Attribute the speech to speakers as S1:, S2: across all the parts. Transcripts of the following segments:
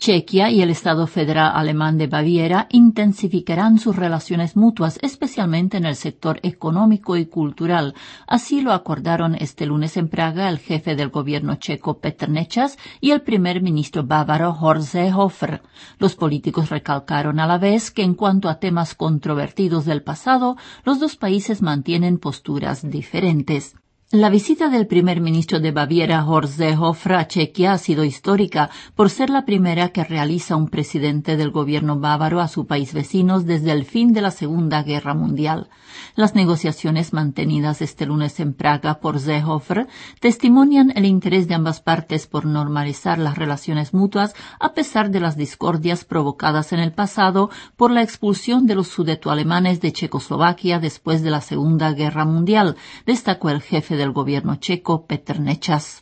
S1: Chequia y el Estado federal alemán de Baviera intensificarán sus relaciones mutuas, especialmente en el sector económico y cultural. Así lo acordaron este lunes en Praga el jefe del gobierno checo Petr Nečas y el primer ministro bávaro Horst Seehofer. Los políticos recalcaron a la vez que en cuanto a temas controvertidos del pasado, los dos países mantienen posturas diferentes. La visita del primer ministro de Baviera, Horst Seehofer, a Chequia ha sido histórica por ser la primera que realiza un presidente del gobierno bávaro a su país vecino desde el fin de la Segunda Guerra Mundial. Las negociaciones mantenidas este lunes en Praga por Seehofer testimonian el interés de ambas partes por normalizar las relaciones mutuas a pesar de las discordias provocadas en el pasado por la expulsión de los sudetoalemanes de Checoslovaquia después de la Segunda Guerra Mundial, destacó el jefe del gobierno checo Petr Nečas.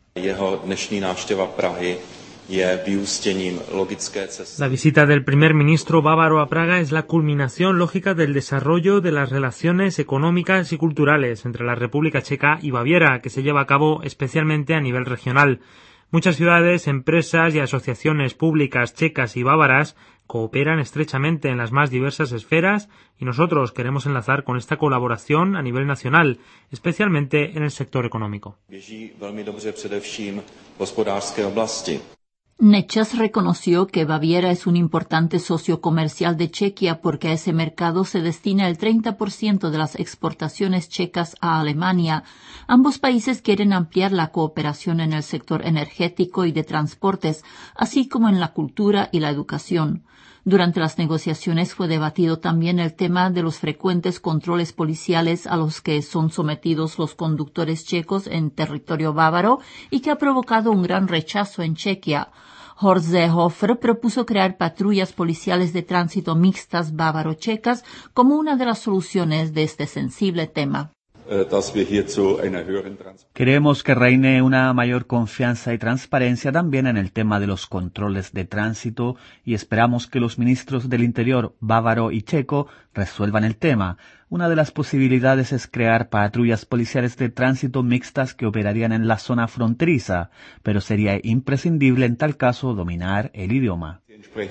S2: La visita del primer ministro bávaro a Praga es la culminación lógica del desarrollo de las relaciones económicas y culturales entre la República Checa y Baviera, que se lleva a cabo especialmente a nivel regional. Muchas ciudades, empresas y asociaciones públicas checas y bávaras cooperan estrechamente en las más diversas esferas y nosotros queremos enlazar con esta colaboración a nivel nacional, especialmente en el sector económico.
S1: Nečas reconoció que Baviera es un importante socio comercial de Chequia porque a ese mercado se destina el 30% de las exportaciones checas a Alemania. Ambos países quieren ampliar la cooperación en el sector energético y de transportes, así como en la cultura y la educación. Durante las negociaciones fue debatido también el tema de los frecuentes controles policiales a los que son sometidos los conductores checos en territorio bávaro y que ha provocado un gran rechazo en Chequia. Horst Seehofer propuso crear patrullas policiales de tránsito mixtas bávaro-checas como una de las soluciones de este sensible tema.
S3: Queremos que reine una mayor confianza y transparencia también en el tema de los controles de tránsito y esperamos que los ministros del Interior bávaro y checo resuelvan el tema. Una de las posibilidades es crear patrullas policiales de tránsito mixtas que operarían en la zona fronteriza, pero sería imprescindible en tal caso dominar el idioma.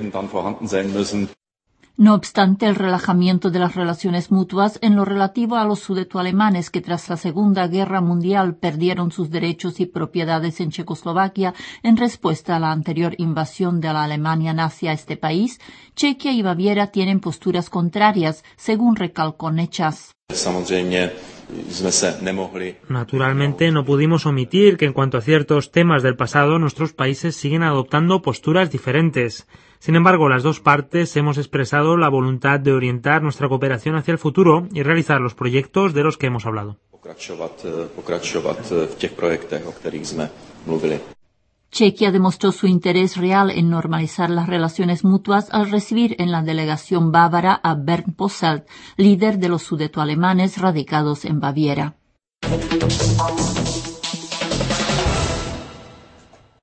S1: No obstante, el relajamiento de las relaciones mutuas en lo relativo a los sudetoalemanes que tras la Segunda Guerra Mundial perdieron sus derechos y propiedades en Checoslovaquia en respuesta a la anterior invasión de la Alemania nazi a este país, Chequia y Baviera tienen posturas contrarias, según recalcó Nečas.
S2: Naturalmente no pudimos omitir que en cuanto a ciertos temas del pasado nuestros países siguen adoptando posturas diferentes. Sin embargo, las dos partes hemos expresado la voluntad de orientar nuestra cooperación hacia el futuro y realizar los proyectos de los que hemos hablado.
S1: Chequia demostró su interés real en normalizar las relaciones mutuas al recibir en la delegación bávara a Bernd Posselt, líder de los sudetoalemanes radicados en Baviera.